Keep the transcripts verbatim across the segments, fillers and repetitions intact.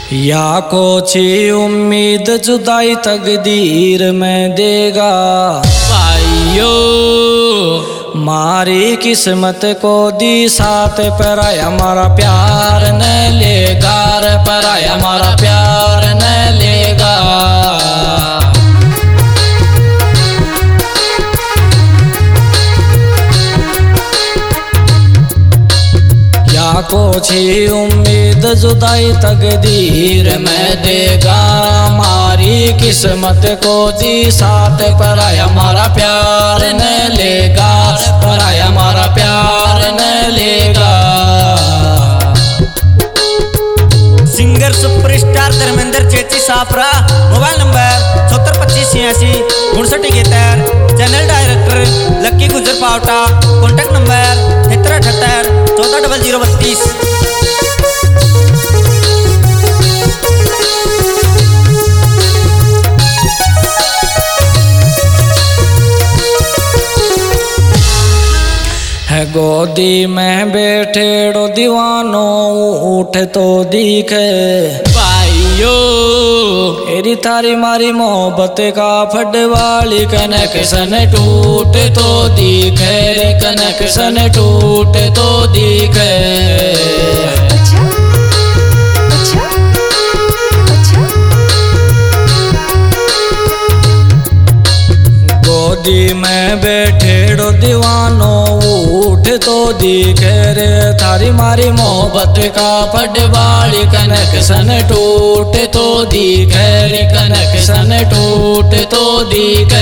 या को छी उम्मीद जुदाई तकदीर में देगा भाइयों, मारी किस्मत को दी साथ पर हमारा प्यार न लेगा रे, पर हमारा प्यार न लेगा। या को छी उम्मीद जुदाई तकदीर में देगा, मारी किस्मत को दी साथ पर हमारा प्यार न लेगा, पर हमारा प्यार न लेगा। सिंगर सुपरस्टार धर्मेंद्र चेची साफरा, मोबाइल नंबर सत्तर पच्चीस छियासी उनसठ इकहत्तर, चैनल डायरेक्टर लक्की गुजर पावटा, कॉन्टैक्ट नंबर तिहत्तर अठहत्तर चौदह डबल जीरो बत्तीस। है गोदी में बैठेड़ो दीवानो उठ तो दिखे भाइयों, एरी थारी मारी मोहब्बत का फटवाली कनेक्शन टूट तो दिखे रे, कनेक्शन टूट तो दिखे। अच्छा अच्छा अच्छा। गोदी में बैठेड़ो दीवानो उठ तो दिखे रे, थारी मारी मोहब्बत का फटवाली कनेक्शन टूट तो दिखे रे, कनेक्शन टूट तो दिखे।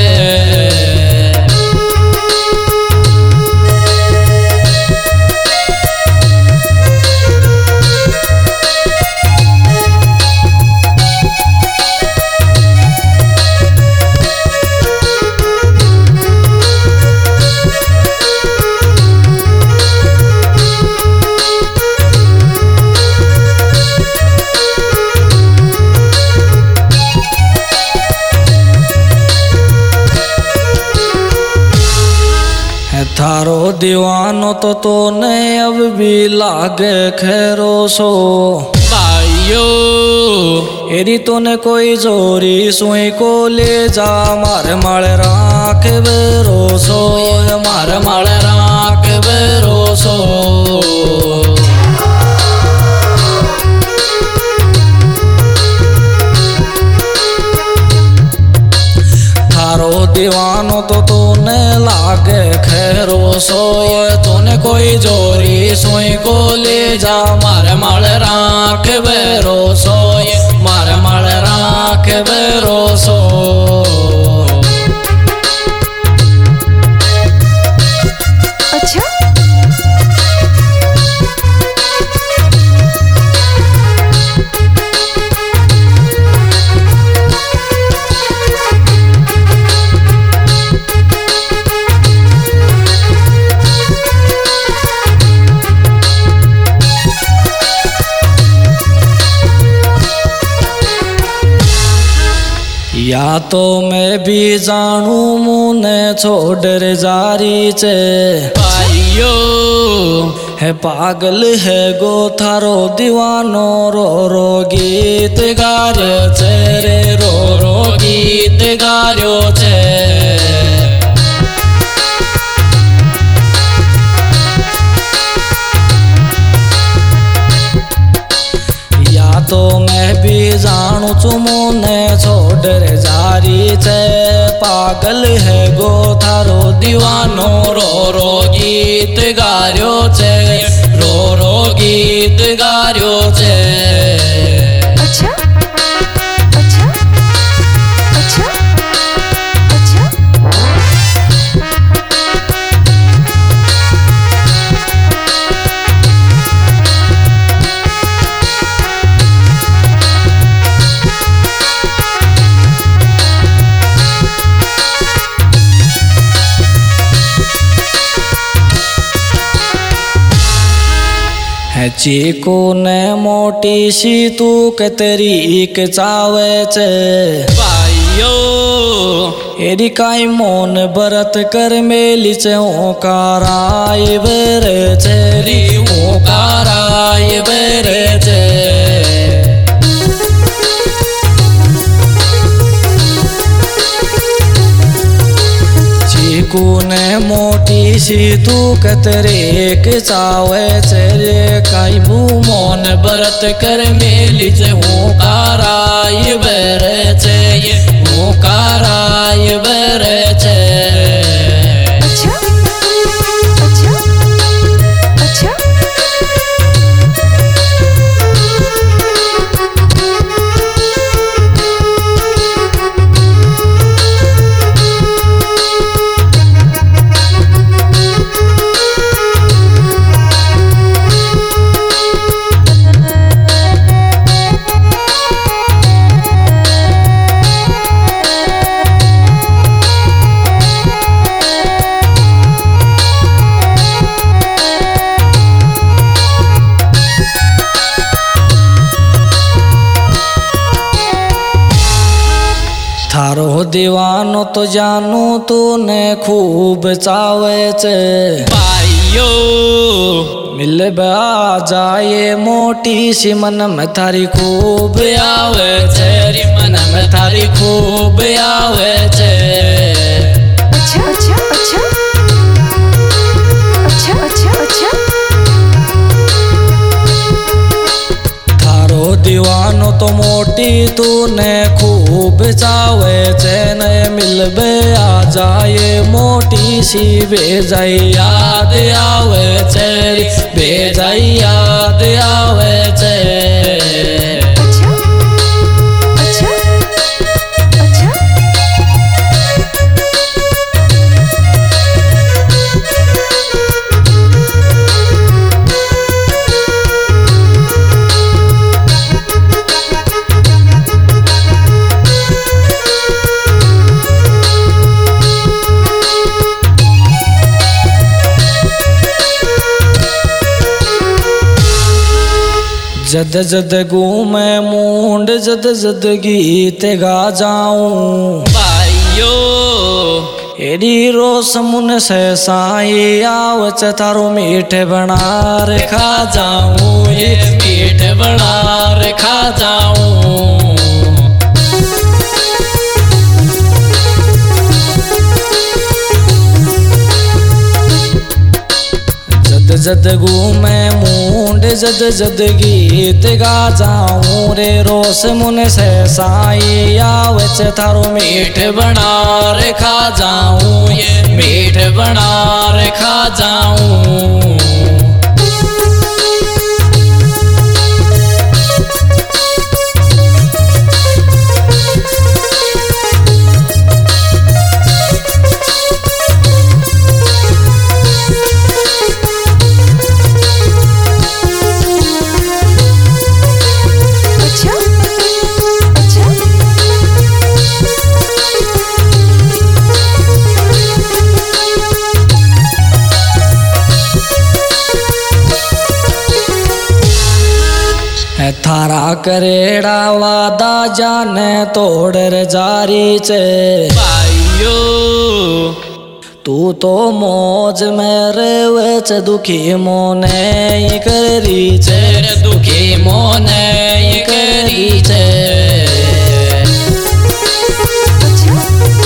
थारो दीवानो तो तो ने अब भी लागे खैरो सो भाइयों, एरी तो ने कोई जोरी सुई को ले जा, मार माल राख बेरो सो, मार माल राख बेरो सो। थारो दीवानो तो तूने लागे खैरो सोए, तूने कोई जोरी सोई को ले जा, मार माल राख बेरो सोए, मार माल राख बेरो सो। अच्छा या तो मैं भी जानू मुने छोड़ जारी चे भाइयों, है पागल है गो थारो दीवानो, रो रो गीत गार्यो चे रे, रो रो गीत गार्यो चे। तो मैं भी जानू चुमुने छोड़ जारी चे, पागल है गो थारो दीवानो, रो रो गीत गार्यो चे, रो रो गीत गार्यो चे। अच्छा अच्छा अच्छा अच्छा। है चीकू ने मोटी सी तू के तेरी एक चावे चे भाइयों, एरी काई मोन बरत कर मेली चे ओकाराय बेरे चे री ओकाराय बेरे चे। सी तू कतरे के चावे चेरे काई बू मोन बरत कर मेली जे हूँ काराय बेरे चे ये हूँ काराय बेरे चे। अच्छा अच्छा अच्छा थारो दीवानो तो जानू तूने खूब चावे चे भाइयो मिल आ जाए मोटी सी मन में थारी खूब आवे चे री मन में थारी खूब आवे चे। अच्छा अच्छा अच्छा अच्छा अच्छा अच्छा थारो दीवानो तो मोटी तूने खूब चावे चैन मिलबे आ जाए मोटी सी बेजाई याद आवे चेरी बेजाई याद आवे चे। अच्छा अच्छा अच्छा जद जद घूमे मूंड जद जद गीत गा जाऊं भाइयो एडी रोस मुन से साई आवच थारो मीठ बनार खा जाऊं ये मीठ बनार खा जाऊं। जद जद घूमे मूंड जद जद गीत गा जाऊं रे रोस मुन से साई आवच थारो मीठ बनार खा जाऊं ये मीठ बनार खा जाऊं। अच्छा अच्छा है थारा करेड़ा वादा जाने तोड़ रे जारी चे भाइयो तू तो मौज में रेवे च दुखी मोने ये करी चे रे दुखी मोने ये करी चे। अच्छा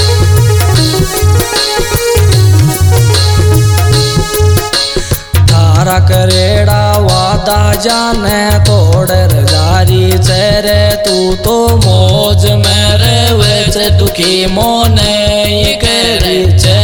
थारा करेड़ा वादा जाने तोड़ रे जारी चे रे तू तो मौज में रेवे च दुखी मोने ये करी चे।